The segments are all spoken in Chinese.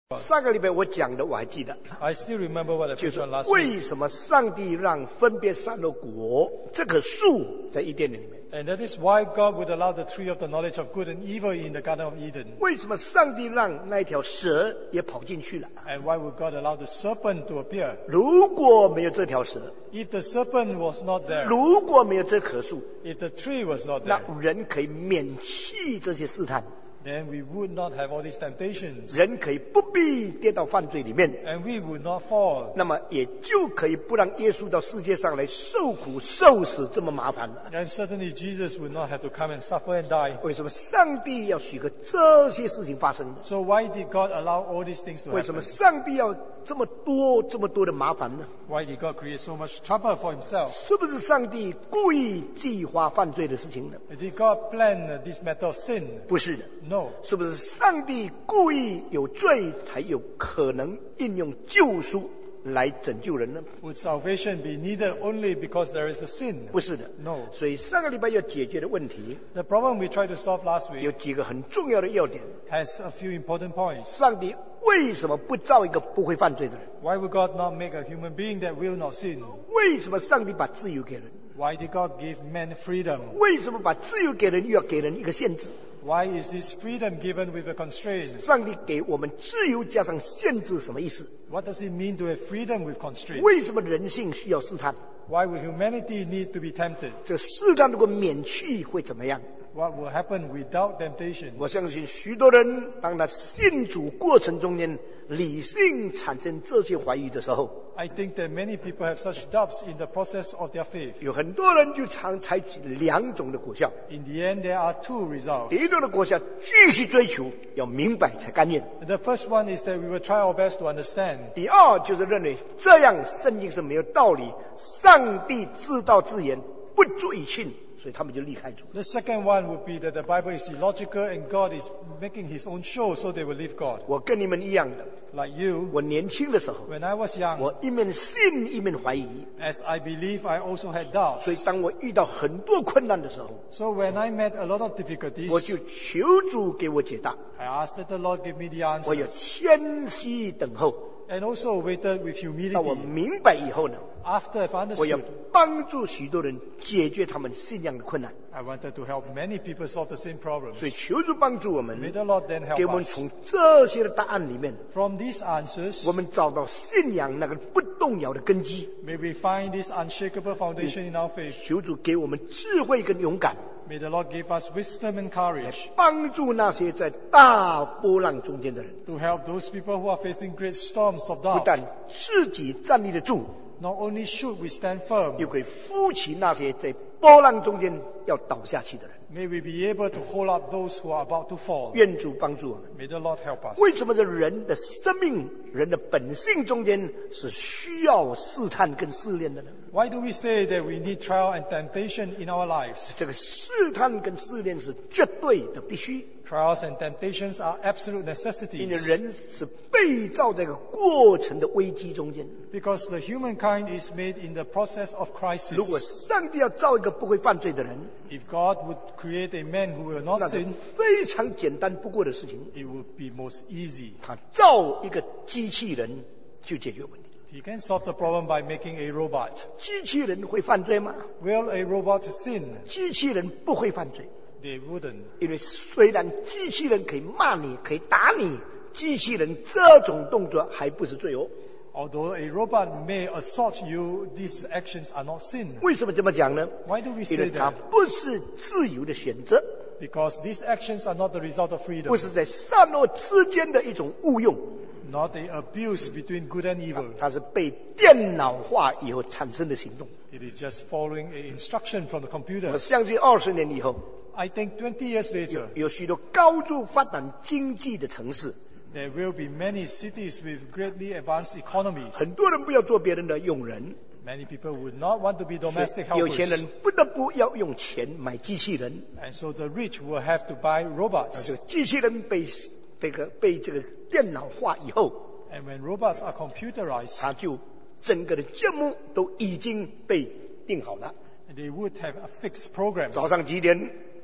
上个礼拜我讲的我还记得， I still remember what I 就 preached 是 on last week. 为什么上帝让分别善恶果这棵树在伊甸园里面？ And that is why God would allow the tree of the knowledge of good and evil in the Garden of Eden. 为什么上帝让那一条蛇也跑进去了？ And why would God allow the serpent to appear? 如果没有这条蛇， If the serpent was not there, 如果没有这棵树， if the tree was not 那 there, 人可以免弃这些试探， then we would not have all these temptations. 人可以不必跌到犯罪里面， And we would not fall. 那么也就可以不让耶稣到世界上来受苦受死这么麻烦了。 And certainly Jesus would not have to come and suffer and die. 为什么上帝要许可这些事情发生呢？ So why did God allow all these things to 为什么 happen? 上帝要这么多的麻烦呢？ Why did God create so much trouble for himself? 是不是上帝故意计划犯罪的事情呢？ Did God plan this matter of sin? 不是的。 No. 是不是上帝故意有罪才有可能应用救赎来拯救人呢？ Would salvation be needed only because there is a sin? 不是的。 No. 所以上个礼拜要解决的问题 The problem we tried to solve last 有 week 几个很重要的要点。 has a few important points. 上帝为什么不造一个不会犯罪的人？ Why would God not make a human being that will not sin? 为什么上帝把自由给人？ Why did God give man freedom? 为什么把自由给人又要给人一个限制？ Why is this freedom given with a constraint? 上帝给我们自由加上限制什么意思？ What does it mean to have freedom with constraint? 为什么人性需要试探？ Why would humanity need to be tempted? 这个试探如果免去会怎么样？ What will happen without temptation? 我相信许多人当他信主过程中间理性产生这些怀疑的时候， I think that many people have such doubts in the process of their faith. 有很多人就常采取两种的果效。 In the end, there are two results. 第一种的果效继续追求，要明白才甘愿； The first one is that we will try our best to understand. 第二就是认为这样圣经是没有道理，上帝自道自言，不足以信，所以他们就离开主。 The second one would be that the Bible is illogical and God is making his own show, so they will leave God. 我跟你们一样的， Like you, 我年轻的时候， when I was young, 我一面信一面怀疑， as I believe, I also had 所以 doubts. 当我遇到很多困难的时候， So when I met a lot of 我 difficulties, 就求主给我解答， I asked that the Lord give me the 我有 answers. 谦虚等候。 And also waited with 当我 humility. 明白以后呢， After I've 我要 understood, 帮助许多人解决他们信仰的困难。 I wanted to help many people solve the same problems. 所以求主帮助我 May 们， the Lord then 给我 help 们 us. 从这些的答案里面， From these answers, 我们找到信仰那个不动摇的根基。 may we find this unshakable foundation in our faith. 求主给我们智慧跟勇敢， May the Lord give us wisdom and courage 帮助那些在大波浪中间的人， to help those people who are facing great storms of 不 doubt. 但自己站立得住， Not only should we stand firm, 又可以扶起那些在波浪中间要倒下去的人。 may we be able to hold up those who are about to fall. 愿主帮助我们。 May the Lord help us. 为什么这人的生命、人的本性中间是需要试探跟试炼的呢？ Why do we say that we need trial and temptation in our lives? 这个试探跟试炼是绝对的必须， Trials and temptations are absolute 因为 necessities 人是被造这个过程的危机中间。 because the humankind is made in the process of 如果 crisis. 上帝要造一个不会犯罪的人， If God would create a man who will not 那是 sin, 非常简单不过的事情。 it would be most easy. 他造一个机器人就解决问题。 He can solve the problem by making a robot. 机器人会犯罪吗？ Will a robot sin? 机器人不会犯罪， They wouldn't. 因为虽然机器人可以骂你，可以打你，机器人这种动作还不是罪哦。 Although a robot may assault you, these actions are not sin. 为什么这么讲呢？ Why do we 因 say 为它 that? 不是自由的选择， Because these actions are not the result of 不 freedom, 是在善恶之间的一种误用， not a abuse between good and evil. 它是被电脑化以后产生的行动。 It is just following a instruction from the 我 computer. 相信20年以后， I think 20 years later, 有许多高度发展经济的城市， there will be many cities with greatly advanced economies. 很多人不要做别人的佣人， Many people would not want to be domestic 有钱 helpers. 人不得不要用钱买机器人， And so the rich will have to buy robots. 这个机器人被这个电脑化以后， And when robots are computerized, 它就整个的节目都已经被定好了。 they would have a fixed program. 早上几点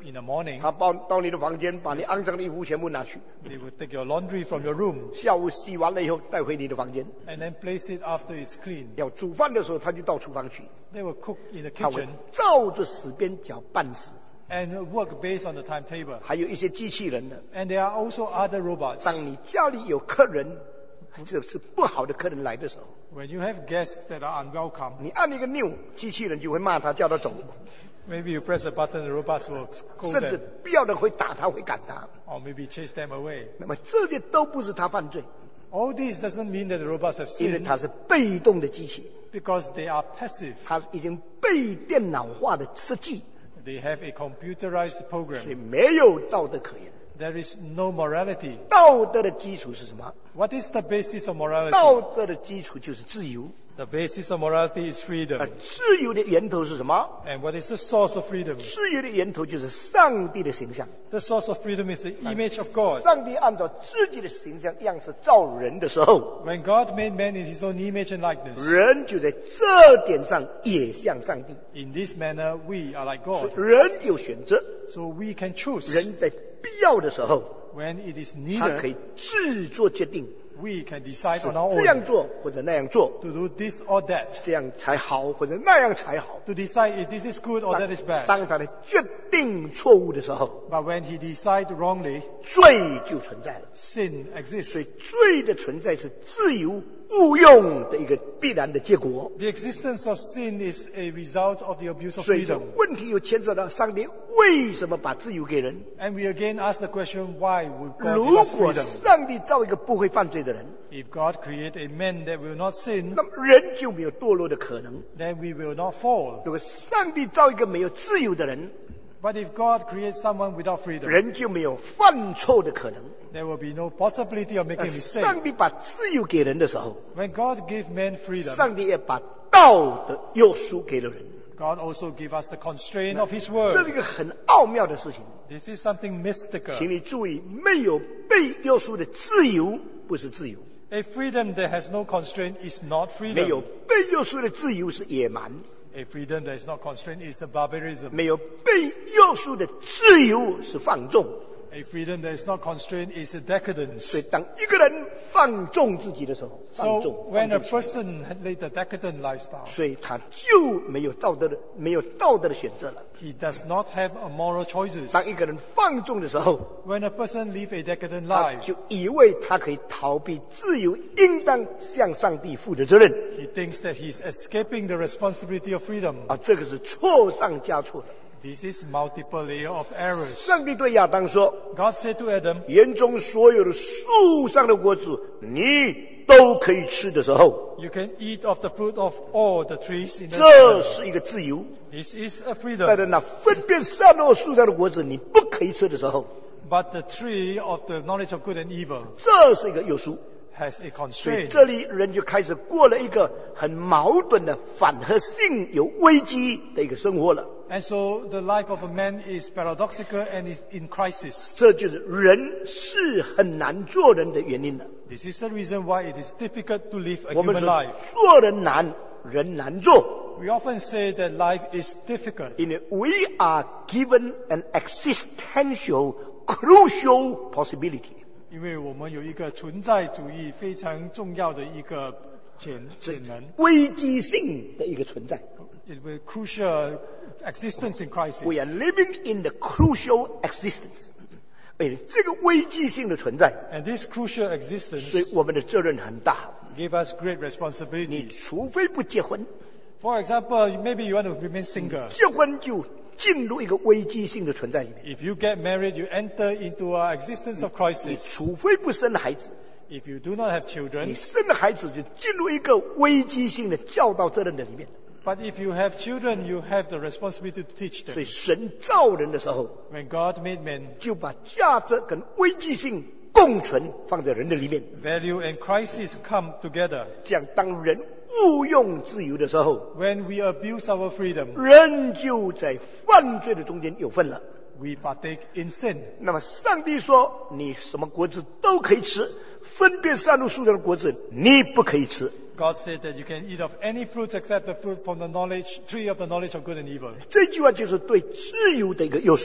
in the morning, 他到你的房间，把你肮脏的衣服全部拿去， they will take your laundry from your room 下午洗完了以后带回你的房间。 and then place it after it's clean. 要煮饭的时候，他就到厨房去， They will cook in the 他会 kitchen 照着时间表办事。 and work based on the timetable. 还有一些机器人呢， And there are also other robots. 当你家里有客人，这是不好的客人来的时候， When you have guests that are unwelcome, 你按一个钮，机器人就会骂他，叫他走， maybe you press a button, the robots will scold 甚至 them, 不要的会打他，会赶他。 or maybe chase them away. 那么这些都不是他犯罪， All this doesn't mean that the robots have 因为 sinned 他是被动的机器， because they are passive. 他已经被电脑化的设计， They have a computerized 所以 program. 没有道德可言。 There is no morality. 道德的基础是什么？ What is the basis of morality? 道德的基础就是自由， The basis of morality is 而 freedom. 自由的源头是什么？ And what is the source of freedom? 自由的源头就是上帝的形象。 The source of freedom is the image of God. 上帝按照自己的形象样式造人的时候， When God made man in his own image and likeness, 人就在这点上也像上帝。 in this manner we are like 所以 God. 人有选择， So we can choose. 人在必要的时候， When it is 他可 needed, 以自作决定， we can decide 是 on our 这样 own 做或者那样做， to do this or that. 这样才好或者那样才好。 To decide if this is good or that is bad. 当他的决定错误的时候， But when he decides wrongly, 罪就存在了。 sin 所 exists. 以罪的存在是自由误用的一个必然的结果。 The existence of sin is a result of the abuse of 所以这 freedom. 问题又牵涉到上帝为什么把自由给人？ And we again ask the question, why would God 如 give us 果 freedom? 上帝造一个不会犯罪的人， If God create a man that will not sin, 那么人就没有堕落的可能。 then we will not fall. 如果上帝造一个没有自由的人， But if God creates someone without freedom, 人就没有犯错的可能。 there will be no possibility of making a mistake. 上帝把自由给人的时候， When God gave man freedom, 上帝也把道的约束给了人。 God also gave us the constraint of His 这 word. 是一个很奥妙的事情， This is something mystical. 请你注意，没有被约束的自由不是自由， A freedom that has no constraint is not 没有 freedom. 被约束的自由是野蛮， A freedom that is not constrained is a barbarism. 没有被约束的自由是放纵。 A freedom that is not constrained is a decadence. 所以，当一个人放纵自己的时候，放 So 纵， when a 放纵 person had led a decadent lifestyle, 所以他就没有道德的选择了。 he does not have a moral choices. 当一个人放纵的时候， When a person live a decadent 他 life, 就以为他可以逃避自由应当向上帝负的责任 he thinks that he's escaping the responsibility of freedom. 啊，这个是错上加错的。 This is multiple layer of errors. 上帝对亚当说 God said to Adam,：“ 园中所有的树上的果子，你都可以吃的时候， you can eat of the fruit of all the trees in the 这 garden. 是一个自由。 This is a 但 freedom. 是那分辨善恶树上的果子，你不可以吃的时候， But the tree of the knowledge of good and evil 这是一个约束。 has a 所以 constraint. 这里人就开始过了一个很矛盾的反合性、有危机的一个生活了。 And so the life of a man is paradoxical and is in crisis. 这就是人是很难做人的原因了。 This is the reason why it is difficult to live a 我们 human 说 life. 做人难，人难做， We often say that life is difficult 因为 we are given an existential, crucial possibility。 因为我们有一个存在主义非常重要的一个潜能， 危机性的一个存在。 it will crucial existence in crisis. We are living in the crucial existence。这个危机性的存在， And this crucial 所 existence 以我们的责任很大。 gave us great 你 responsibilities. 除非不结婚， For example, maybe you want to remain single. 结婚就进入一个危机性的存在里面。 If you get married, you enter into an existence of 你 crisis. 除非不生孩子， If you do not have 你 children, 生了孩子就进入一个危机性的教导责任的里面。 but if you have children, you have the responsibility to teach 所以 them. 神造人的时候， When God made man, 就把价值跟危机性共存放在人的里面。 value and crisis come together. 这样，当人误用自由的时候， When we abuse our freedom, 人就在犯罪的中间有份了。 we partake in sin. 那么，上帝说：“你什么果子都可以吃，分辨善恶树上的果子你不可以吃。” God said that you can eat of any fruit except the fruit from the tree of the knowledge of good and evil. 这句话就是对自由的一个约束。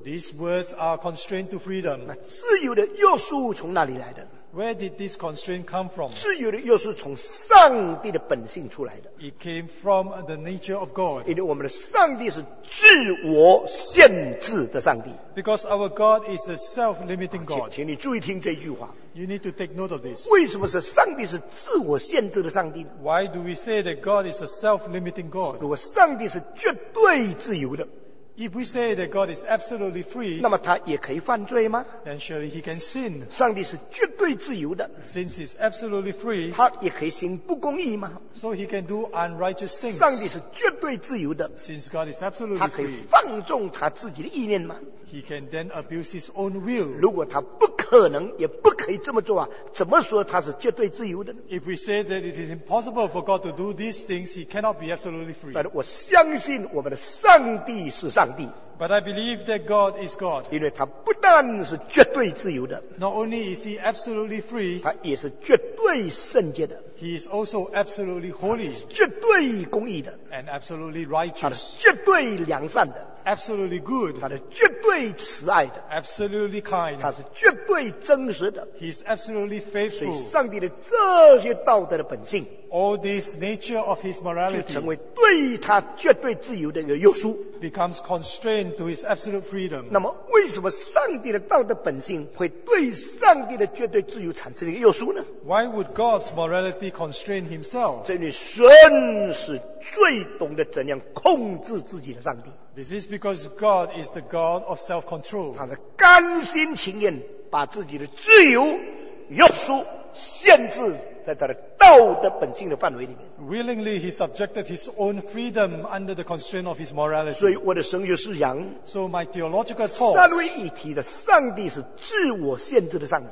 These words are constraint to freedom. 那自由的约束从哪里来的？ Where did this constraint come from? 自由的约束从上帝的本性出来的。 It came from the nature of God. 因为我们的上帝是自我限制的上帝。 Because our God is a self-limiting 请 God. 请你注意听这句话。 You need to take note of this. 为什么是上帝是自我限制的上帝呢？ Why do we say that God is a self-limiting God? 如果上帝是绝对自由的， If we say that God is absolutely free, 那么他也可以犯罪吗？ then surely he can sin. 上帝是绝对自由的， Since he's absolutely free, 他也可以行不公义吗？ so he can do unrighteous things. 上帝是绝对自由的， Since God is 他 absolutely 可以 free, 放纵他自己的意念吗？ he can then abuse his own will. 如果他不可能也不可以这么做啊，怎么说他是绝对自由的呢？ If we say that it is impossible for God to do these things, he cannot be absolutely free. 但我相信我们的上帝是上帝， But I believe that God is God. 因为他不但是绝对自由的， Not only is he absolutely free, 他也是绝对圣洁的， he is also absolutely holy 绝对公义的， and absolutely 他的 righteous, 绝对良善的， absolutely good, 他的绝对慈爱的， absolutely kind. 他是绝对真实的。 He is absolutely 所以 faithful. 上帝的这些道德的本性， All this nature of his 就 morality 成为对他绝对自由的一个约束。 becomes constrained to his absolute freedom. 那么，为什么上帝的道德本性会对上帝的绝对自由产生一个约束呢？ Why would God's morality constrain himself? 这里神是最懂得怎样控制自己的上帝， This is because God is the God of self-control. 他是甘心情愿把自己的自由约束限制在他的道德本性的范围里面。 Willingly, he subjected his own freedom under the constraint of his 所 morality. 以我的神学思想 So my theological 三 thoughts, 位一体的上帝是自我限制的上帝，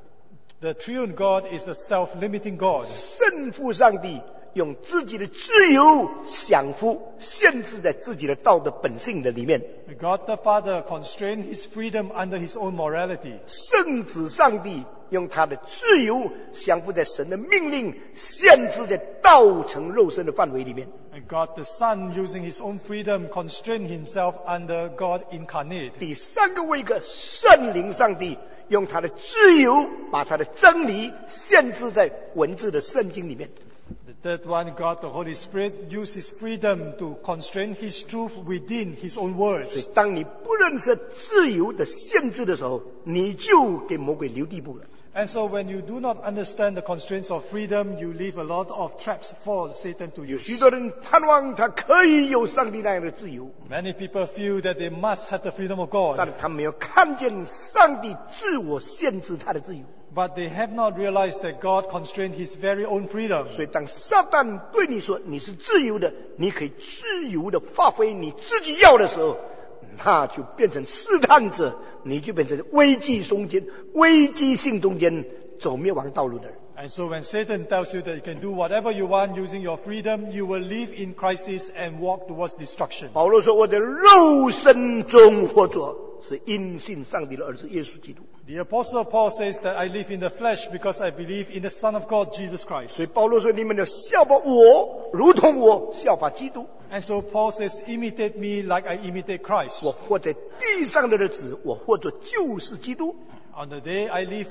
the triune God is a self-limiting God. 圣父上帝用自己的自由享福限制在自己的道德本性的里面， God the Father constrained his freedom under his own morality. 圣子上帝用他的自由降服在神的命令限制在道成肉身的范围里面。 And God the Son, using his own freedom, constrained himself under God incarnate. 第三个位格圣灵上帝用他的自由把他的真理限制在文字的圣经里面。 The third one, God the Holy Spirit, used his freedom to constrain his truth within his own 所以 words. 当你不认识自由的限制的时候，你就给魔鬼留地步了。 And so when you do not understand the constraints of freedom, you leave a lot of traps for Satan to 有许 use. 多人盼望他可以有上帝那样的自由， Many people feel that they must have the freedom of 但 God, 是他没有看见上帝自我限制他的自由。 but they have not realized that God constrained his very own freedom. 所以当撒旦对你说你是自由的，你可以自由的发挥你自己要的时候，那就变成试探者，你就变成危机性中间走灭亡道路的人。 And so when Satan tells you that you can do whatever you want using your freedom, you will live in crisis and walk towards destruction. 保罗说：“我在肉身中活着，是因信上帝的儿子耶稣基督。” The Apostle Paul says that I live in the flesh because I believe in the Son of God, Jesus 所 Christ. 以保罗说：“你们要效法我，如同我效法基督。 And so Paul says, imitate me like I imitate Christ. 我活在地上的日子，我活着就是基督。 On the day I live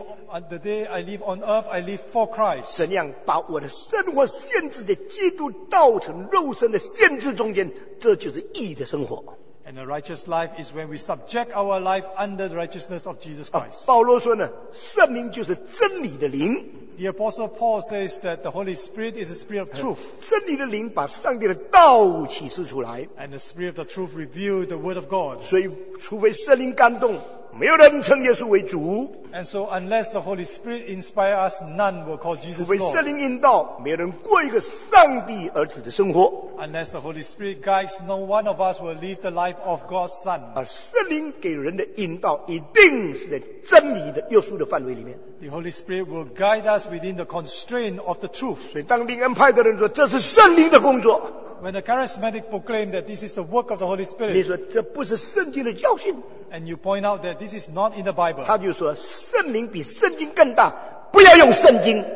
on earth, I live for Christ. 怎样把我的生活限制在基督道成肉身的限制中间，这就是义的生活。” And a righteous life is when we subject our life under the righteousness of Jesus Christ. 保罗说呢，圣灵就是真理的灵， The Apostle Paul says that the Holy Spirit is the Spirit of truth. 真理的灵把上帝的道启示出来。 And the Spirit of truth revealed the Word of God. 所以，除非圣灵感动，没有人称耶稣为主； And so unless the Holy Spirit inspire us, none will call 除 Jesus 非圣 Lord. 灵引导，没有人过一个上帝儿子的生活。 Unless the Holy Spirit guides, no one of us will live the life of God's Son. 而圣灵给人的引导，一定是在真理的约束的范围里面。 The Holy Spirit will guide us within the constraint of the truth. 所以，当灵恩派的人说这是圣灵的工作， When the charismatic proclaim that this is the work of the Holy 你 Spirit, 说这不是圣经的教训， and you point out that this is not in the Bible, 他就说圣灵比圣经更大，不要用圣经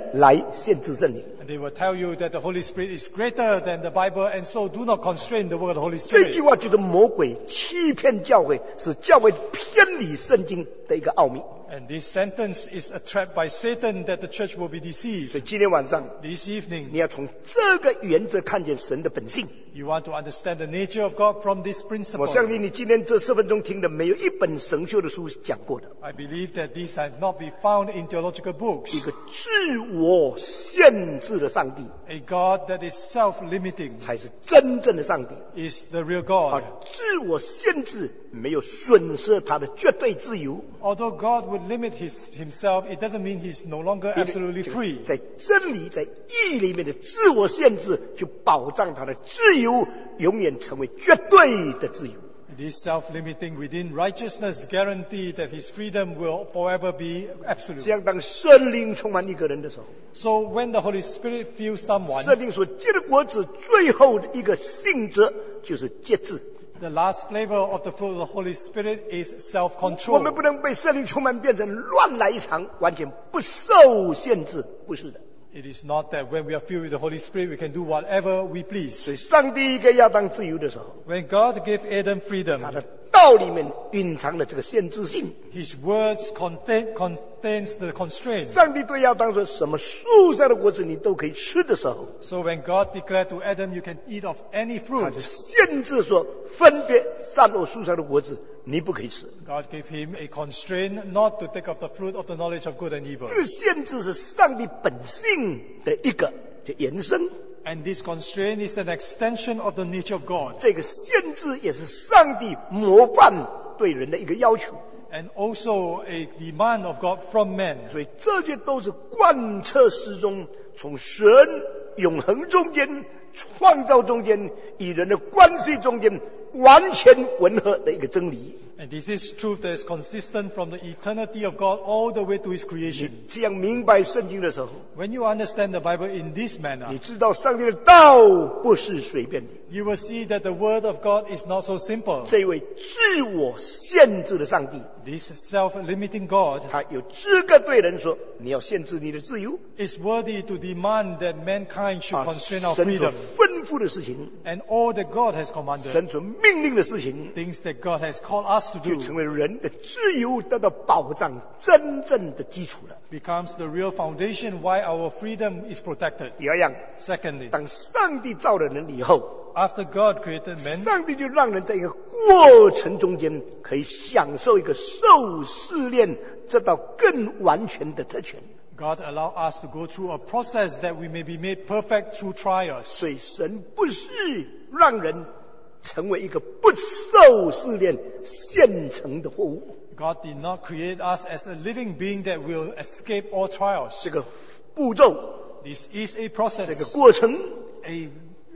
来限制圣灵。 And they will tell you that the Holy Spirit is greater than the Bible, and so do not constrain the word of the Holy 这句 Spirit. 话就是魔鬼欺骗教会，使教会偏离圣经的一个奥秘。 And this sentence is a trap by Satan that the church will be 所 deceived. 以今天晚上 This evening, 你要从这个原则看见神的本性。 you want to understand the nature of God from this 我 principle. 相信你今天这4分钟听的，没有一本神修的书讲过的。 I believe that these have not been found in theological 一 books. 个自我限制的上帝， A God that is self-limiting 才是真正的上帝。 is the real God. 自我限制没有损失他的绝对自由。 Although God would limit himself, it doesn't mean he's no longer absolutely free. 在真理、在义里面的自我限制，就保障他的自由，永远成为绝对的自由。 This self-limiting within righteousness guarantee that his freedom will forever be 这 absolute. 样，当圣灵充满一个人的时候， So when the Holy Spirit fills someone, 圣灵所结的果子，最后的一个性质就是节制。 the last flavor of the fruit of the Holy Spirit is 我们 self-control. 不能被圣灵充满，变成乱来一场，完全不受限制，不是的。 It is not that when we are filled with the Holy Spirit, we can do whatever we 所 please. 以，上帝给亚当自由的时候， When God gave Adam 他 freedom, 的道里面蕴藏了这个限制性。 his words contains the constraint. 上帝对亚当说：“什么树上的果子你都可以吃的时候， So when God declared to Adam, you can eat of any 他就 fruit, 限制说，分别善恶树上的果子你不可以吃。 God gave him a constraint not to take up the fruit of the knowledge of good and evil. 这个限制是上帝本性的一个延伸， And this constraint is an extension of the nature of God. 这个限制也是上帝模范对人的一个要求。 And also a demand of God from men. 所以这些都是贯彻始终，从神永恒中间、创造中间、与人的关系中间完全吻合的一个真理。 And this is truth that is consistent from the eternity of God all the way to His creation. 这样明白圣经的时候， When you understand the Bible in this 你 manner, 知道上帝的道不是随便的。 you will see that the Word of God is not so simple. 这位自我限制的上帝， This self-limiting God 他有资格对人说：“你要限制你的自由。 is worthy to demand that mankind should constrain our 神所 freedom. 吩咐的事情， And all that God has commanded, 神所命令的事情， things that God has called us to 就 do, 成为人的自由得到保障真正的基础了。 becomes the real foundation why our freedom is protected. 第二样， Secondly, 当上帝造了人以后， after God created man, 上帝就让人在一个过程中间可以享受一个受试炼，得到更完全的特权。 God allowed us to go through a process that we may be made perfect through trials. 所以神不是让人成为一个不受试炼现成的货物。 God did not create us as a living being that will escape all trials. 这个步骤， This is a 这个 process, 过程 a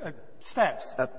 steps, ，a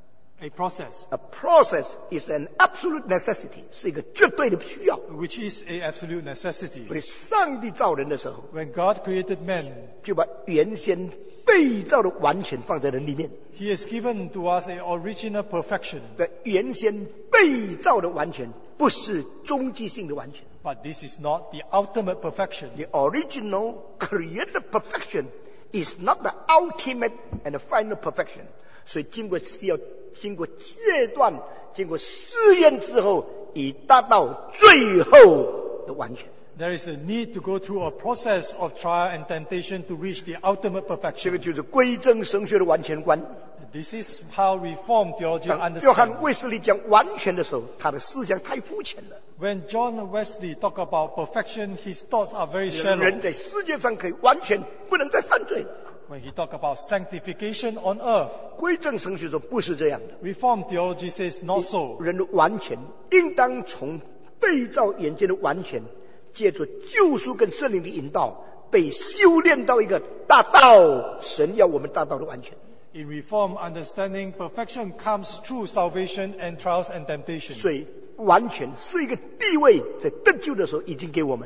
a process, process is an absolute necessity， 是一个绝对的需要。 which is a absolute necessity. 所以上帝造人的时候， When God created man, 就把原先被造的完全放在人里面。 He has given to us a original perfection. 这原先被造的完全，不是终极性的完全。 But this is not the ultimate perfection. The original created perfection is not the ultimate and the final perfection。所以需要经过阶段、经过试验之后，以达到最后的完全。 There is a need to go through a process of trial and temptation to reach the ultimate 这 perfection. 个就是归正神学的完全观。 This is how Reformed theology 当约翰 understands. 卫斯理讲完全的时候，他的思想太肤浅了。 When John Wesley talk about perfection, his thoughts are very 人 shallow. 在世界上可以完全不能再犯罪了。 When he talk about sanctification on earth, 归正神学说不是这样的。 Reformed theology says not so. 人的完全应当从被造眼间的完全，借着救赎跟圣灵的引导，被修炼到一个达到神要我们达到的完全。 In Reformed understanding, perfection comes through salvation and trials and temptation. 所以完全是一个地位，在得救的时候已经给我们了。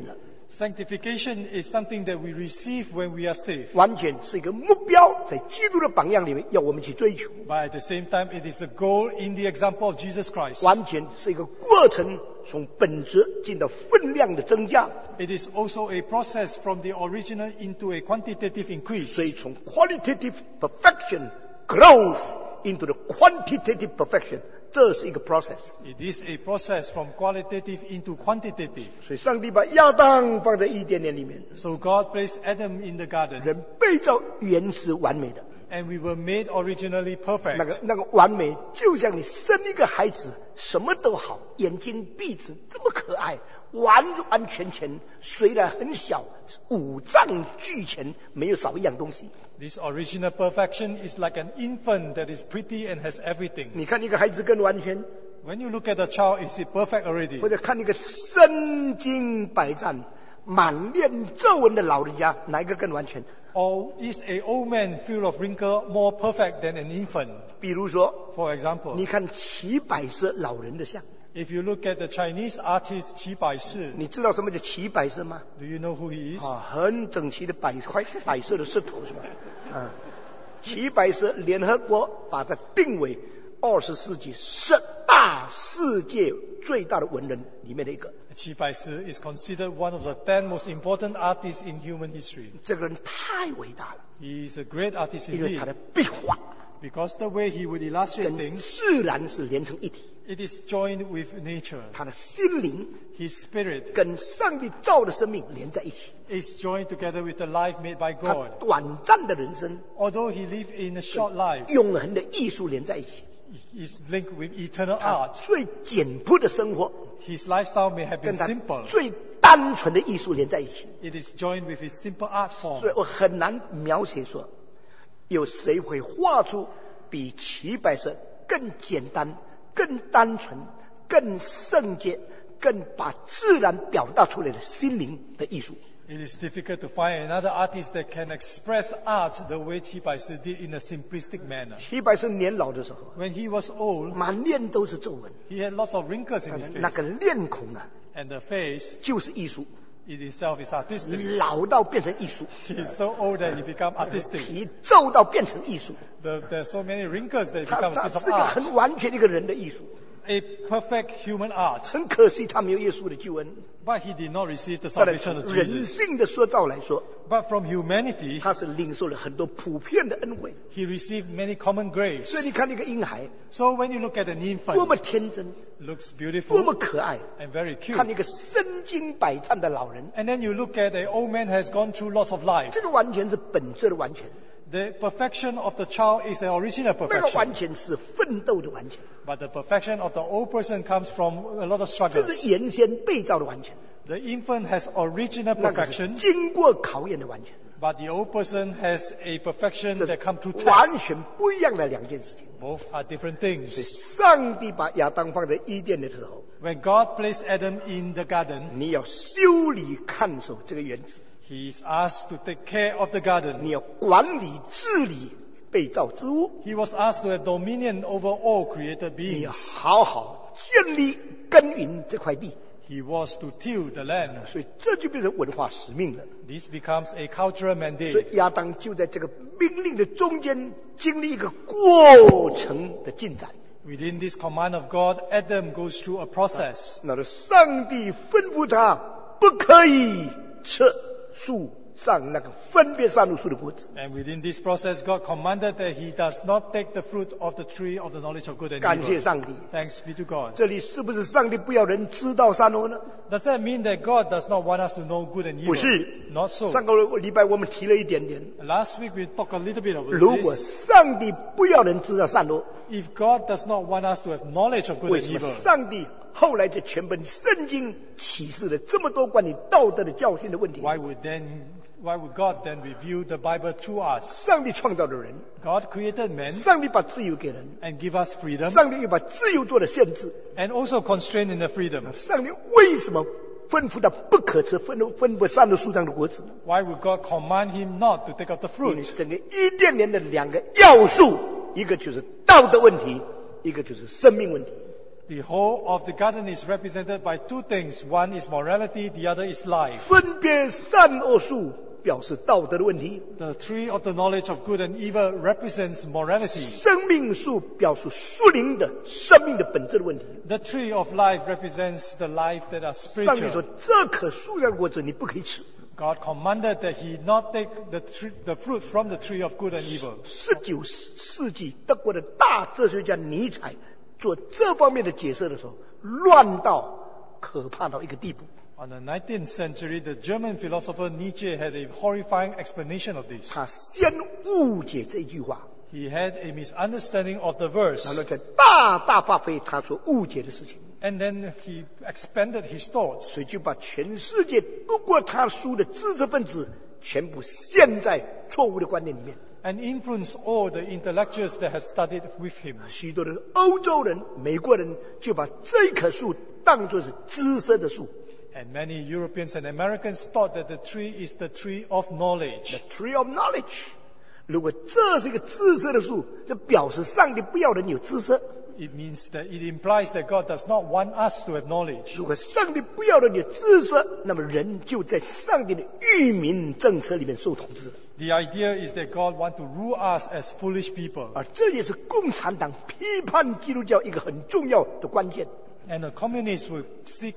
Sanctification is something that we receive when we are saved. 完全是一个目标，在基督的榜样里面要我们去追求。 But at the same time, it is a goal in the example of Jesus Christ. 完全是一个过程，从本质进到分量的增加。 It is also a process from the original into a quantitative 所以 increase. 从 qualitative perfection growth into the quantitative perfection， 这是一个 process。 It is a process from qualitative into quantitative. 所以上帝把亚当放在伊甸园里面， So God placed Adam in the garden, 人被造原是完美的。 and we were made originally 那 perfect. 个完美，就像你生一个孩子，什么都好，眼睛、鼻子这么可爱，完完全全，虽然很小，五脏俱全，没有少一样东西。 This original perfection is like an infant that is pretty and has everything. 你看一个孩子更完全， When you look at a child, is it perfect already? 或者看一个身经百战、满脸皱纹的老人家，哪一个更完全？ Or is a old man full of wrinkle more perfect than an infant? 比如说， For example, 你看齐白色老人的像， if you look at the Chinese artist Qi Baishi, 你知道什么叫齐白色吗？ do you know who he is? 很整齐的白色的石头是吧？齐白色，联合国把它定为20世纪10大世界最大的文人里面的一个。 Qi Baishi is considered one of the 10 most important artists in human history. 这个人太伟大了， He is a great artist 因为他 indeed, 的壁画 because the way he would illustrate 跟 things, 自然是连成一体， it is joined with nature. 他的心灵 His spirit 跟上帝造的生命连在一起。 is joined together with the life made by 他 God. 短暂的人生 Although he lived in a short life, 永恒的艺术连在一起， he is linked with eternal 他 art. 最简朴的生活 His lifestyle may have 跟 been 他 simple. 最单纯的艺术连在一起。 It is joined with his simple art 所 form. 以我很难描写说，有谁会画出比齐白色更简单、更单纯、更圣洁、更把自然表达出来的心灵的艺术。 It is difficult to find another artist that can express art the way Qi Baishi did in a simplistic manner. 齐白色年老的时候， When he was old, 满脸都是皱纹， he had lots of wrinkles in his 那 face. 个脸孔啊， And the face, 就是艺术， it itself is artistic. 老到变成艺术， He is so old that he become artistic. 皮皱到变成艺术， There are so many wrinkles that it 他 becomes a 他 piece of 是一个 art. 很完全的一个人的艺术。 A perfect human art. 很可惜，他没有耶稣的救恩。 But he did not receive the 但是 salvation of 从人 Jesus. 性的塑造来说， But from humanity, 他是领受了很多普遍的恩惠。 he received many common 所以 grace. 你看那个婴孩， So when you look at an 多么 infant, 天真， looks 多么 beautiful 可爱。 and very 看 cute. 那个身经百战的老人， And then you look at an old man has gone through lots of life. 这个完全是本质的完全， The perfection of the child is the original 那个完 perfection. 全是奋斗的完全， But the perfection of the old person comes from a lot of 这 struggles. 是原先被造的完全， The infant has original 那个是 perfection, 经过考验的完全， but the old person has a perfection 这 that comes through 是完 tests. 全不一样的两件事情。 Both are different things. 上帝把亚当放在伊甸的时候， When God placed Adam in the garden, 你要修理看守这个园子， he is asked to take care of the garden. 你要管理治理被造之物， He was asked to have dominion over all created 你要 beings. 好好建立耕耘这块地。 He was to till the land. 所以这就变成文化使命了。 This becomes a cultural 所 mandate. 以亚当就在这个命令的中间经历一个过程的进展。 Within this command of God, Adam goes through a process. 那么上帝吩咐他不可以吃树上那个分别善恶树的果子。 And within this process, God commanded that he does not take the fruit of the tree of the knowledge of good and 感谢 evil. 上帝。 Thanks be to God. 这里是不是上帝不要人知道善恶呢？ Does that mean that God does not want us to know good and 不 evil? 是。 Not so. 上个礼拜我们提了一点点。 Last week we talked a little bit about 如果 this. 上帝不要人知道善恶， If God does not want us to have knowledge of good 为 and 什么 evil, 上帝后来在全本圣经启示了这么多关于道德的教训的问题？ why would God then reveal the Bible to us? 上帝创造的人， God created man 上帝把自由给人， and give us freedom 上帝又把自由做了限制。 and also constraint in the freedom. 上帝为什么吩咐他不可吃分不善的树上的果子呢？ Why would God command him not to take up the 因为 fruit? 整个伊甸园的两个要素，一个就是道德问题，一个就是生命问题。 The whole of the garden is represented by two things. One is morality, the other is life. 分别善恶树表示道德的问题， The tree of the knowledge of good and evil represents morality. 生命树表示属灵的生命的本质的问题。 The tree of life represents the life that are 上帝说 spiritual. 这棵树上的果子你不可以吃。 God commanded that he not take the fruit from the tree of good and evil. 19世纪德国的大哲学家尼采做这方面的解释的时候，乱到可怕到一个地步。 On the 19th century, the German philosopher Nietzsche had a horrifying explanation of this. 他先误解这句话， He had a misunderstanding of the 然 verse, 后再大大发挥他所误解的事情， and then he expanded his thoughts. 所以就把全世界读过他书的知识分子全部陷在错误的观念里面。 And influenced all the intellectuals that had studied with him. 许多的欧洲人、美国人就把这棵树当作是知识的树 And many Europeans and Americans thought that the tree is the tree of knowledge. ，the tree of knowledge。如果这是一个知识的树，就表示上帝不要人有知识。 It means that it implies that God does not want us to have knowledge. 如果上帝不要人有知识，那么人就在上帝的愚民政策里面受统治了。 The idea is that God wants to rule us as foolish people. 而这也是共产党批判基督教一个很重要的关键。 And the communists will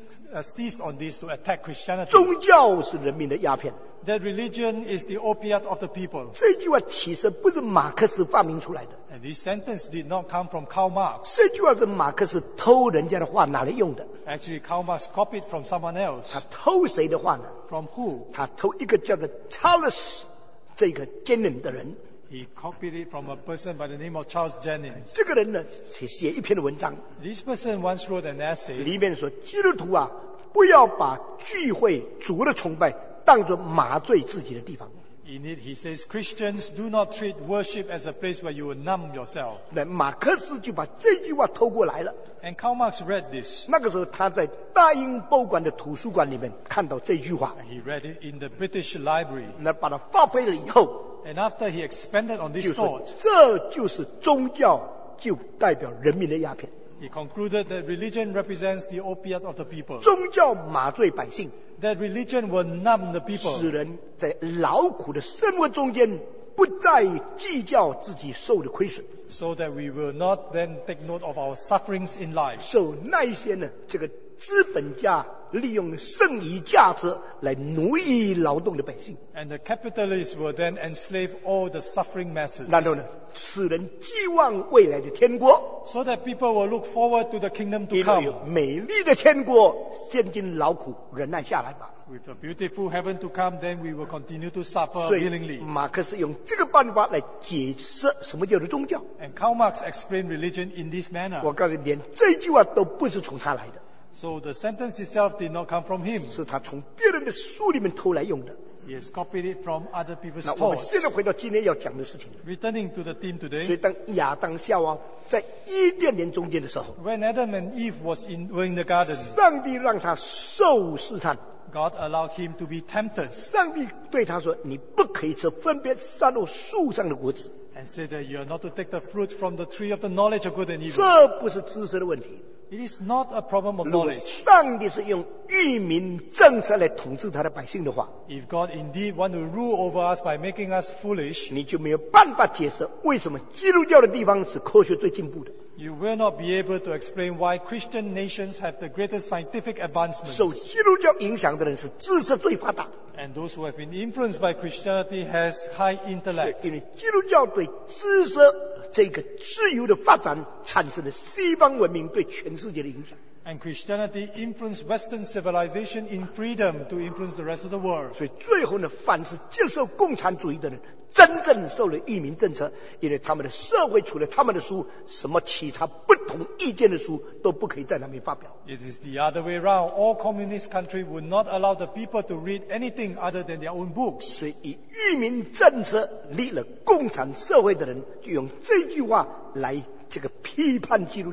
seize on this to attack Christianity. 宗教是人民的鸦片。 That religion is the opiate of the people. 这句话其实不是马克思发明出来的， And this sentence did not come from Karl Marx. 这句话是马克思偷人家的话拿来用的。 Actually, Karl Marx copied from someone else. 他偷谁的话呢？ From who? 他偷一个叫做 Charles 这个坚忍的人。 He copied it from a person by the name of Charles Jennings. 这个人呢写一篇文章， This person once wrote an essay 里面说基督徒啊，不要把聚会、主的崇拜当作麻醉自己的地方。 In it, he says, Christians do not treat worship as a place where you will numb yourself. 那马克思就把这句话偷过来了。 And Karl Marx read this. 那个时候他在大英博物馆的图书馆里面看到这句话， He read it in the British Library. 那把它发挥了以后， And after he expanded on 就 this 说 thought, 这就是宗教，就代表人民的鸦片。 he concluded that religion represents the opiate of the people. 宗教麻醉百姓， That religion will numb the 使 people 人在劳苦的生活中间不再计较自己受的亏损， so that we will not then take note of our sufferings in life. 受那一些呢这个资本家利用剩余价值来奴役劳动的百姓， And the capitalists will then enslave all the suffering masses. 然后呢使人寄望未来的天国， So that people will look forward to the kingdom to 因为有 come. 美丽的天国，现今劳苦忍耐下来吧。 With a beautiful heaven to come, then we will continue to suffer 所以 willingly. 马克思用这个办法来解释什么叫做宗教。 And Karl Marx explained religion in this manner. 我告诉你，连这句话都不是从他来的， So the sentence itself did not come from him. 是他从别人的书里面偷来用的。 He has copied it from other people's 那我们 thoughts. 现在回到今天要讲的事情， Returning to the theme 所以 today, 当亚当夏娃在伊甸园中间的时候， when Adam and Eve were in the garden, 上帝让他受试探， God allowed him to be tempted 上帝对他说：“你不可以吃分别善恶树上的果子。 and said that you are not to take the fruit from the tree of the knowledge of good and ”evil. 这不是知识的问题。 It is not a problem of 如果 knowledge. 上帝是用愚民政策来统治他的百姓的话， If God indeed want to rule over us by making us foolish, 你就没有办法解释为什么基督教的地方是科学最进步的。 you will not be able to explain why Christian nations have the greatest scientific 受 advancements. 基督教影响的人是知识最发达的， And those who have been influenced by Christianity has high intellect. 因为基督教对知识这个自由的发展产生了西方文明对全世界的影响。 And Christianity influenced Western civilization in freedom to influence the rest of the world. 所以最后呢，凡是接受共产主义的人，真正受了愚民政策，因为他们的社会除了他们的书，什么其他不同意见的书都不可以在那边发表。 It is the other way around. All communist countries would not allow the people to read anything other than their own books. 所以以愚民政策立了共产社会的人，就用这句话来这个批判基督教，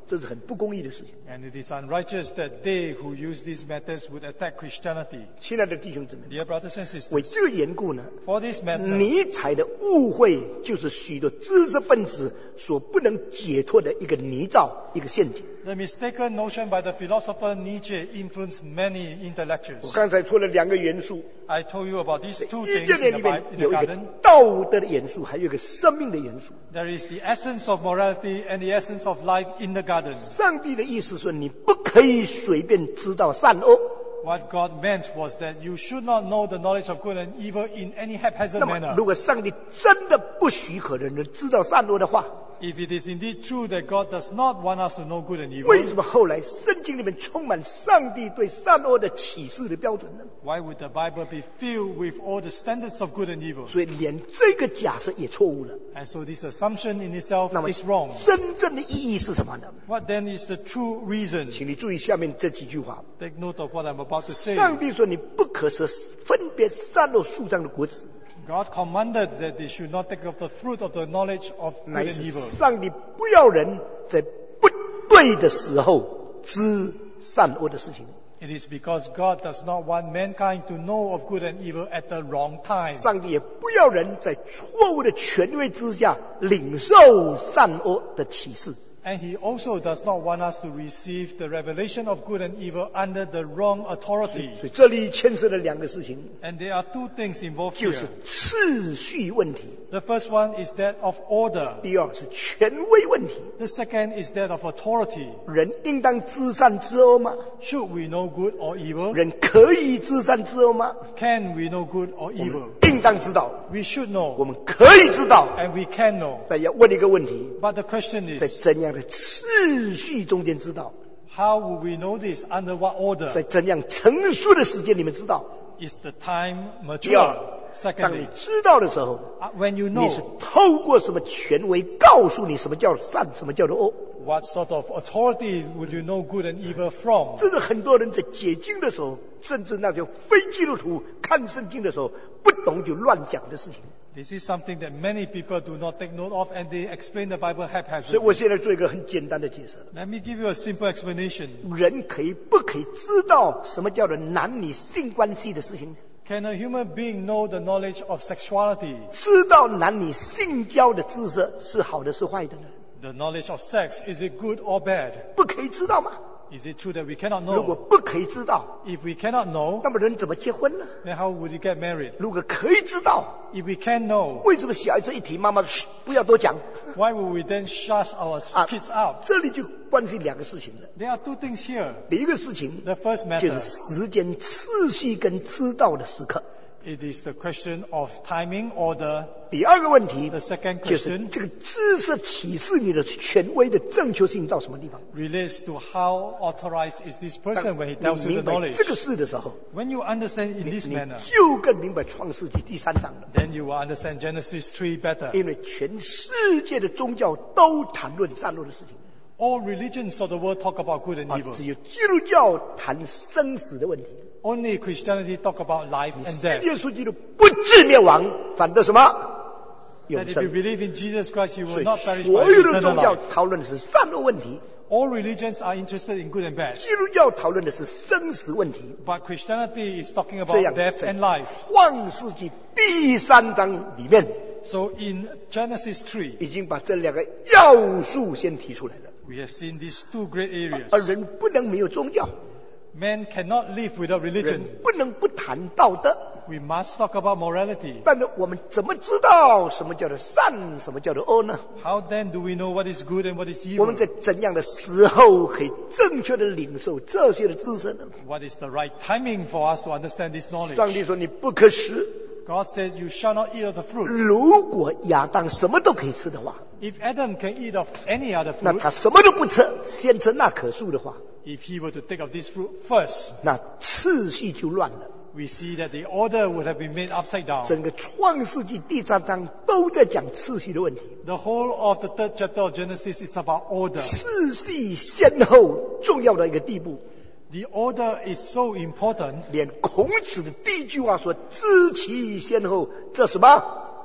这是很不公义的事情。 And it is unrighteous that they who use these methods would attack Christianity. 亲爱的弟兄姊妹， Dear brothers and 为 sisters, 这个缘故呢， for this matter, 尼采的误会就是许多知识分子所不能解脱的一个泥沼，一个陷阱。 the mistaken notion by the philosopher Nietzsche influenced many 我 intellectuals. 刚才说了2个元素， I told you about these two 伊 things 甸园 in 里 the, 面 in the 有一个 garden. 道德的元素，还有一个生命的元素。 There is the essence of morality and the essence of life in the garden. 上帝的意思说，你不可以随便知道善恶。 What God meant was that you should not know the knowledge of good and evil in any haphazard 那么， manner. 如果上帝真的不许可人知道善恶的话， If it is indeed true that God does not want us to know good and 为 evil, 什么后来圣经里面充满上帝对善恶的启示的标准呢？ why would the Bible be filled with all the standards of good and evil? 所以连这个假设也错误了。 And so this assumption in itself 那么 is wrong. 真正的意义是什么呢？ What then is the true reason? 请你注意下面这几句话。 Take note of what I'm about to say. 上帝说你不可吃分别善恶树上的果子， God commanded that they should not take of the fruit of the knowledge of 乃 good 是 and evil. 上帝不要人在不对的时候知善恶的事情。 It is because God does not want mankind to know of good and evil at the wrong time. 上帝也不要人在错误的权威之下领受善恶的启示。 And He also does not want us to receive the revelation of good and evil under the wrong authority. 所以这里牵涉了2个事情， And there are two things involved 就 here. 是次序问题， The first one is that of order. 第二是权威问题。 The second is that of authority. 人应当知善知恶吗？ Should we know good or evil? 人可以知善知恶吗？ Can we know good or evil? 应当知道， We should 我 know, 们可以知道。 and we can know. 但要问一个问题， But the question 在 is, 怎样的次序中间知道？ how will we know this? Under what 在 order? 怎样成熟的时间里面知道？ Is the time 第二 mature? 当你 Secondly, 知道的时候， when you 你是 know 透过什么权威告诉你什么叫善，什么叫做恶？ what sort of authority would you know good and evil from? 这是很多人在解经的时候，甚至那些非基督徒看圣经的时候，不懂就乱讲的事情。 This is something that many people do not take note of, and they explain the Bible 所以我 haphazardly. 现在做一个很简单的解释： Let me give you a simple explanation. 人不可以知道什么叫做男女性关系的事情？ Can a human being know the knowledge of sexuality? 知道男女性交的知识是好的是坏的呢？ The knowledge of sex, is it good or bad? 不可以知道吗？ Is it true that we cannot 如果 know? 不可以知道， If we cannot know, 那么人怎么结婚呢？ then how would you get married? 如果可以知道， If we can know, 为什么小孩子一提妈妈嘘不要多讲 why would we then shut our 啊 kids out? 这里就关系2个事情了。 There are two things here. 第一个事情 The first 就是 matter, 时间次序跟知道的时刻。 it is the question of timing, order. 第二个问题 The second 就是 question 这个知识启示你的权威的正确性到什么地方。 relates to how authorized is this person when he tells 你 you 明 the 白 knowledge. 这个事的时候， When you understand in this 你 manner, 就更明白创世纪第3章了。 then you will understand Genesis 3 better. 因为全世界的宗教都谈论善恶的事情， All religions of the world talk about good and 只 evil. 有基督教谈生死的问题。 Only Christianity talk about life and 信 death. 耶稣基督不至灭亡，反得什么？ That 永 if you 生。 believe in Jesus Christ, you 所 will 以 not perish 所 but 有的 eternal 宗教 life. 讨论的是善恶问题， All religions are interested in good and bad. 基督教讨论的是生死问题。 But Christianity is talking 这样 about death 在 and life. 创世纪第3章里面， So in Genesis 3, 已经把这2个要素先提出来了。 we have seen these two great areas. 而人不能没有宗教， Man cannot live without 人 religion. 不能不谈道德。 We must talk about morality. 但是我们怎么知道什么叫做善，什么叫做恶呢？ How then do we know what is good and what is 我 evil? 们在怎样的时候可以正确的领受这些的知识呢？ What is the right timing for us to understand this 上 knowledge? 帝说你不可食。 God said, you shall not eat of the fruit. 如果亚当什么都可以吃的话， If Adam can eat of any other 那 fruit, 他什么都不吃，先吃那棵树的话， if he were to take of this fruit first, 那次序就乱了。 we see that the order would have been made upside down. 整个创世纪第3章都在讲次序的问题， The whole of the 3rd chapter of Genesis is about order. 次序先后重要的一个地步， The order is so important, 连孔子的第一句话说知其先后，这什么？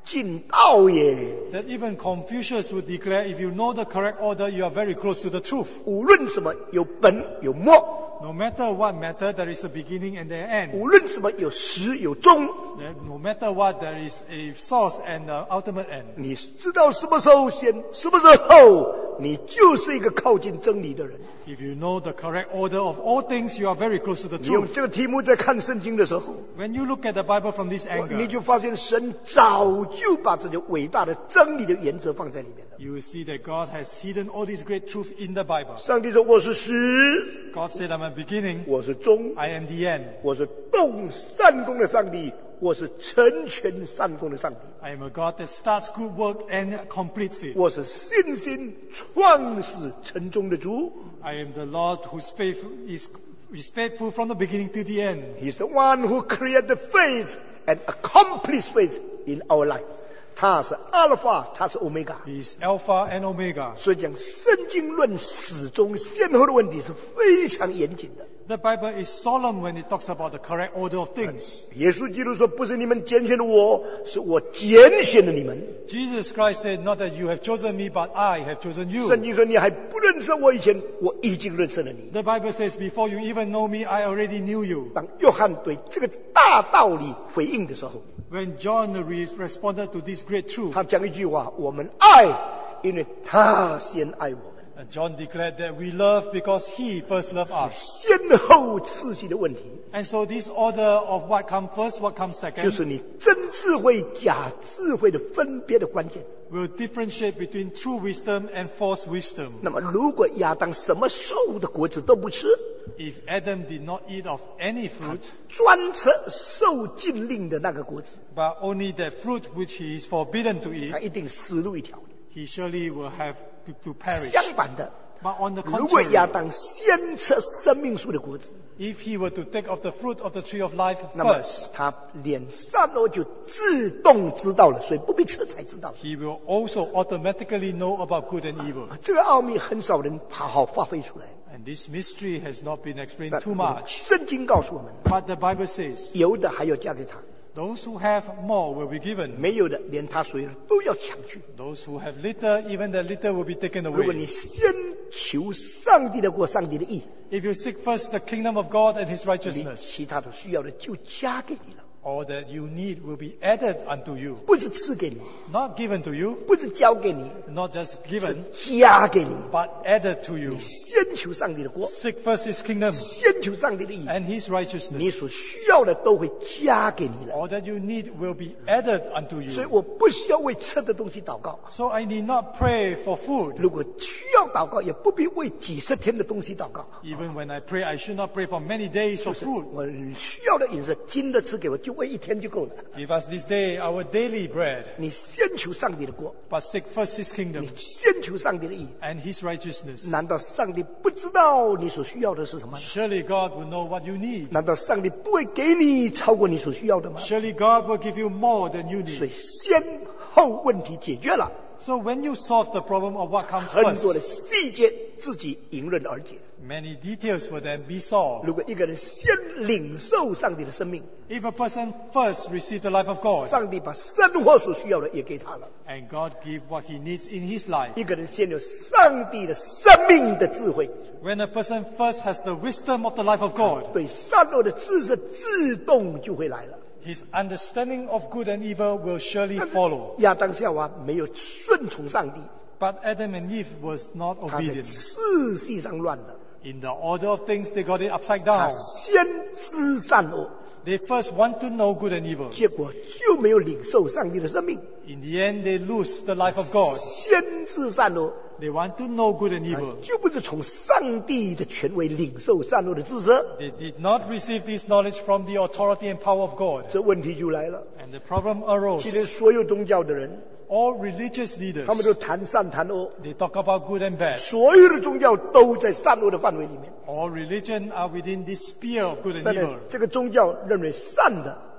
近道也。 That even Confucius would declare, if you know the correct order, you are very close to the truth. 无论什么，有本有末； No matter what matter, there is a beginning and an end. 无论什么，有始有终。 No matter what, there is a source and an ultimate end. 你知道什么时候先，什么时候后，你就是一个靠近真理的人。 If you know the correct order of all things, you are very close to the 你用 truth. 这个题目在看圣经的时候， When you look at the Bible from this 你 angle, 就发现神早就把这些伟大的真理的原则放在里面了。 you will see that God has hidden all these great truth in the Bible. 上帝说：“我是始， God said, I'm a beginning, 我是终， I am the end. 我是动善功的上帝，我是成全善功的上帝。 I am a God that starts good work and completes it. 我是信心创始成终的主。 I am the Lord whose faith is faithful from the beginning to the end. He's the one who created faith and accomplished faith in our life. 他是阿尔法，他是欧米伽。 He is Alpha and Omega. 所以讲圣经论始终先后的问题是非常严谨的。 The Bible is solemn when it talks about the correct order of things. 耶稣基督说：“不是你们拣选了我，是我拣选了你们。” Jesus Christ said, not that you have chosen me, but I have chosen you. 圣经说：“你还不认识我以前，我已经认识了你。” The Bible says, before you even know me, I already knew you. 当约翰对这个大道理回应的时候， When John responded to this great truth, 他讲一句话：“我们爱，因为他先爱我们。” and John declared that we love because he first loved us. 先后次序的问题， And so this order of what comes first, what comes 就 second, 是你真智慧、假智慧的分别的关键。 will differentiate between true wisdom and false wisdom. 那么，如果亚当什么树的果子都不吃， If Adam did not eat of any fruit, 专吃受禁令的那个果子， but only that fruit which he is forbidden to eat, 他一定死路一条。 he surely will have to perish. 相反的， But on the 如果亚 contrary, 当先吃生命树的果子， if he were to take of the fruit of the tree of life 那么 first, 他连善恶就自动知道了，所以不必吃才知道。 he will also automatically know about good and evil. 这个奥秘很少人好好发挥出来。 And this mystery has not been explained 那 too much. 圣经告诉我们， But the Bible says, 有的还要加给他， those who have more will be given. 没有的连他所有的都要抢去。 Those who have little, even the little will be taken 如果你 away. 先求上帝的国、上帝的义， If you seek first the kingdom of God and His 你 righteousness, 其他的需要的就加给你了， all that you need will be added unto you. 不是赐给你， Not given to you, 不是交给你， not just 是 given, 加给你。 but added to you. 你先求上帝的国， Seek first His kingdom 先求上帝的义， and His 你 righteousness. 所需要的都会加给你了。 All that you need will be added unto 所以 you. 我不需要为吃的东西祷告， So I need not pray for food. 如果需要祷告，也不必为几十天的东西祷告。 Even when I pray, I should not pray for many days of food. 我需要的饮食，今日吃给我，就喂一天就够了。 Give us this day our daily bread, 你先求上帝的国， but seek first His 你 kingdom 先求上帝的义， and His righteousness. 难道上帝不知道你所需要的是什么？ Surely God will know what you need. 难道上帝不会给你超过你所需要的吗？ Surely God will give you more than you 所以 need. 先后问题解决了， So when you solve the problem of what comes 很多的 first, 细节自己迎刃而解。 many details will then be solved. 如果一个人先领受上帝的生命， If a person first receives the life of God, 上帝把生活所需要的也给他了。 and God give what he needs in his life. 一个人先有上帝的生命的智慧， When a person first has the wisdom of the life of God, 对善恶的知识自动就会来了。 his understanding of good and evil will surely follow. 亚当夏娃没有顺从上帝， But Adam and Eve was not 他在 obedient. 次序上乱了。 In the order of things, they got it upside 他 down. 先知善恶， They first want to know good and evil. 结果就没有领受上帝的生命。 In the end, they lose the life of God. 先知善恶， They want to know good and evil. 就不是从上帝的权威领受善恶的知识。 They did not receive this knowledge from the authority and power of God. 这问题就来了。 And the problem 今天 arose. 所有宗教的人， All religious leaders, 他们都谈善谈恶， they talk about good and bad. 所有的宗教都在善恶的范围里面。 All religion are within this sphere of good and 但是 evil. 这个宗教认为善的，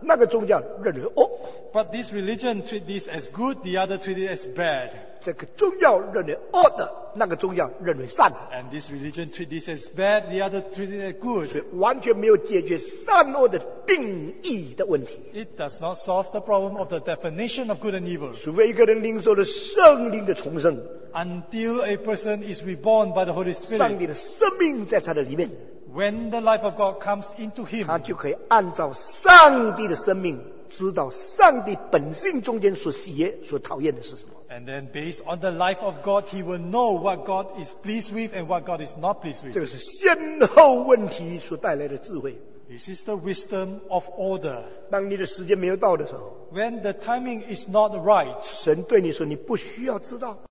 那个宗教认为 But this religion treat this as good, the other treat it as bad. 这个宗教认为恶的，那个宗教认为善的， And this religion treat this as bad, the other treat it as 所以 good. 完全没有解决善恶的定义的问题。 It does not solve the problem of the definition of good and evil. 除非一个人领受了圣灵的重生， Until a person is reborn by the Holy 上 Spirit, 帝的生命在他的里面， when the life of God comes into him, 他就可以按照上帝的生命，知道上帝本性中间所喜悦、所讨厌的是什么。 and then based on the life of God, he will know what God is pleased with and what God is not pleased 这 with. 个是先后问题所带来的智慧。 This is the wisdom of order. 当你的时间没有到的时候， When the timing is not right, 神对你说：“你不需要知道。”